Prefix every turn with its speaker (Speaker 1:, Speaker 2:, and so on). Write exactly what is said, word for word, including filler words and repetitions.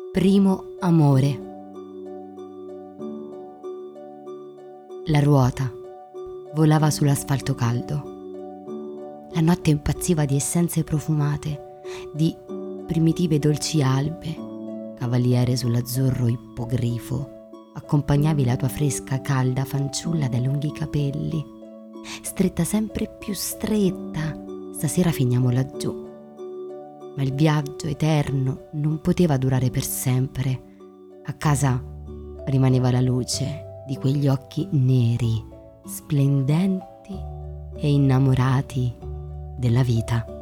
Speaker 1: Primo amore. La ruota volava sull'asfalto caldo. La notte impazziva di essenze profumate, di primitive dolci albe. Cavaliere sull'azzurro ippogrifo, accompagnavi la tua fresca, calda fanciulla dai lunghi capelli. Stretta sempre più stretta, stasera finiamo laggiù. Ma il viaggio eterno non poteva durare per sempre. A casa rimaneva la luce di quegli occhi neri, splendenti e innamorati della vita.